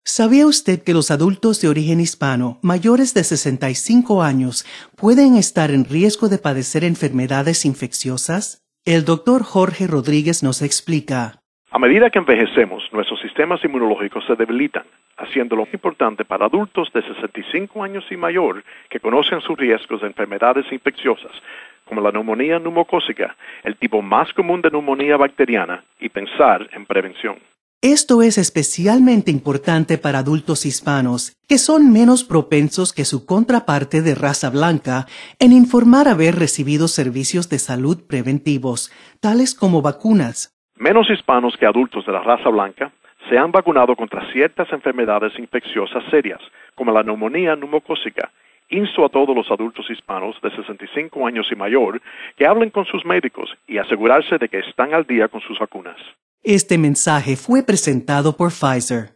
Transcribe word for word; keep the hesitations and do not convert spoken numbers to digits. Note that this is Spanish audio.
¿Sabía usted que los adultos de origen hispano mayores de sesenta y cinco años pueden estar en riesgo de padecer enfermedades infecciosas? El doctor Jorge Rodríguez nos explica. A medida que envejecemos, nuestros sistemas inmunológicos se debilitan, haciéndolo importante para adultos de sesenta y cinco años y mayor que conocen sus riesgos de enfermedades infecciosas, como la neumonía neumocócica, el tipo más común de neumonía bacteriana, y pensar en prevención. Esto es especialmente importante para adultos hispanos, que son menos propensos que su contraparte de raza blanca en informar haber recibido servicios de salud preventivos, tales como vacunas. Menos hispanos que adultos de la raza blanca se han vacunado contra ciertas enfermedades infecciosas serias, como la neumonía neumocócica. Insto a todos los adultos hispanos de sesenta y cinco años y mayor que hablen con sus médicos y asegurarse de que están al día con sus vacunas. Este mensaje fue presentado por Pfizer.